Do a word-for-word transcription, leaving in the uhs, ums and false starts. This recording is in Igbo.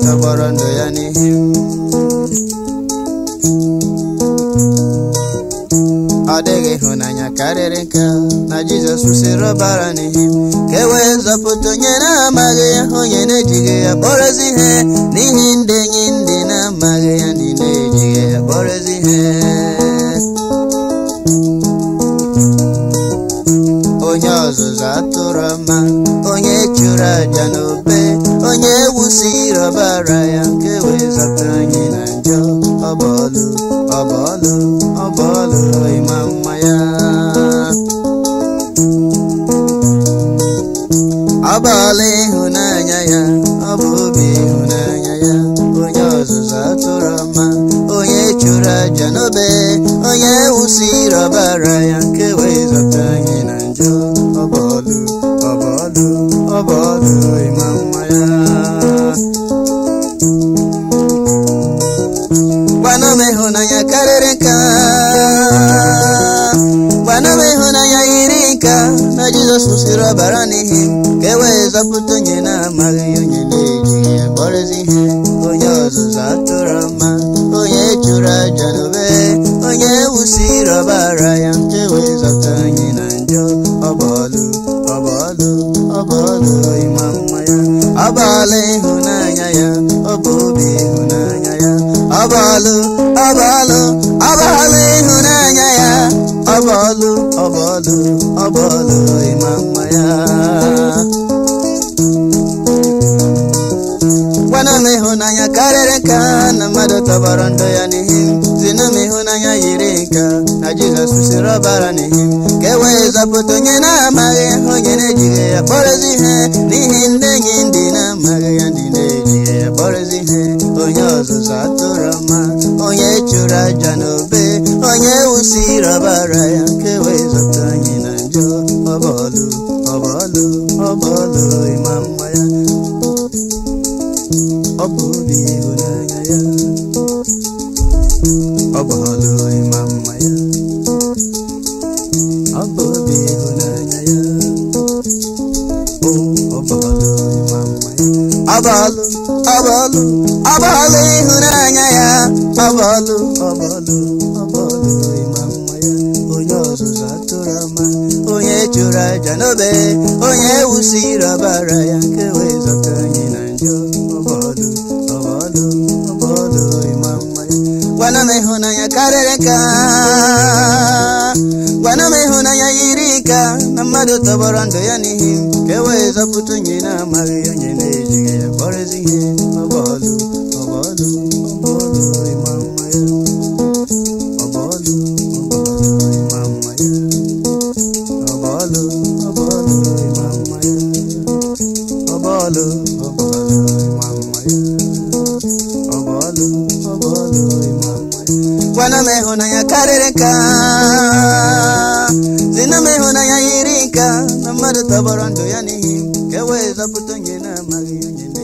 tọgbọrọ ndụ ya n'ihi m. Ọ dịghị ịhụnanya karịrị nke a, na Jizọs wụsịrị ọbara n'ihi m, ka e wee zọpụta onye na-amaghị ya, onye na-ejighị ya kpọrọzi ihe, n'ihi ndị enyi ndị na-amaghị ya, ndị na-ejighị ya kpọrọzi ihe. Onye ọzụzụ atụrụ ọma, onye chụrụ aja n'obe, onye wụsịrị ọbara ya, ka e wee zọpụta anyị na njọ. Ọ bụ ọlụ, ọ bụ ọlụ, ọ bụ ọlụ ịma mma ya. Ọ bụ ọlụ ịhụnanya ya, ọ bụ obi ịhụnanya ya. Onye ọzụzụ atụrụ ọma, onye chụrụ aja n'obe, onye wụsịrị ọbara ya, ka e wee zọpụta anyị na njọ. Ọ bụ ọlụ, ọ bụ ọlụ, ọ bụ ọlụ ịma mma ya. Gwana m ịhụnanya karịrị nke a, gwana m ịhụnanya yiri nke a, na Jizọs wụsịrị ọbara n'ihi m, ka e wee zọpụta onye na-amaghị ya, onye na-ejighị ya kpọrọzi ihe. Onye ọzụzụ atụrụ ọma, onye chụrụ aja n'obe, onye wụsịrị ọbara ya, ka e wee zọpụta anyị na njọ. Ọ bụ ọlụ, ọ bụ ọlụ, ọ bụ ọlụ ịma mma ya. Ọ bụ ọlụ ịhụnanya ya, ọ bụ obi ịhụnanya ya. Ọ bụ ọlụ, ọ bụ ọlụ, ọ bụ ọlụ ịhụnanya ya. Ọ bụ ọlụ, ọ bụ ọlụ, ọ bụ ọlụ ịma mma ya. Gwana m ịhụnanya karịrị nke a, na mmadụ tọgbọrọ ndụ ya n'ihi m. Zinụ m ịhụnanya yiri nke a, na Jizọs wụsịrị ọbara n'ihi m, ka e wee zọpụta onye na-amaghị ya, onye na-ejighị ya kpọrọzi ihe, n'ihi ndị enyi ndị na-amaghị ya, ndị na-ejighị ya kpọrọzi ihe. Onye ọzụzụ atụrụ ọma, onye chụrụ aja n'obe, onye wụsịrị ọbara ya, ka e wee zọpụta anyị na njọ. Ọ bụ ọlụ, ọ bụ ọlụ, ọ bụ ọlụ ịma mma ya. Ọ bụ obi ịhụnanya ya, ọ bụ ọlụ ịma mma ya. Ọ bụ obi ịhụnanya ya, o, ọ bụ ọlụ ịma mma ya. Ọ bụ ọlụ, ọ bụ ọlụ, ọ bụ ọlụ ịhụnanya ya. Ọ bụ ọlụ, ọ bụ ọlụ, ọ bụ ọlụ ịma mma ya. Onye ọzụzụ atụrụ ọma, onye chụrụ aja n'obe, onye wụsịrị ọbara ya, ka e wee zọpụta anyị na njọ. Ọ bụ ọlụ, ọ bụ ọlụ, ọ bụ ọlụ ịma mma ya. Gwana m ịhụnanya karịrị nke a, gwana m ịhụnanya yiri nke a, na mmadụ tọgbọrọ ndụ ya n'ihi m, ka e wee zọpụta onye na-amaghị ya, onye na-ejighị ya kpọrọzi ihe. Ọ bụ ọlụ, ọ bụ ọlụ, ọ bụ ọlụ ịma mma ya. Ọ bụ ọlụ, ọ bụ ọlụ ịma mma ya. Ọ bụ ọlụ, ọ bụ ọlụ ịma mma ya. Ọ bụ ọlụ, ọ bụ ọlụ ịma mma ya. Ọ bụ ọlụ, ọ bụ ọlụ ịma mma ya. Gwana m ịhụnanya karịrị nke a, zinụ m ịhụnanya yiri nke a, na mmadụ tọgbọrọ ndụ ya n'ihi m, ka e wee zọpụta onye na-amaghị ya, onye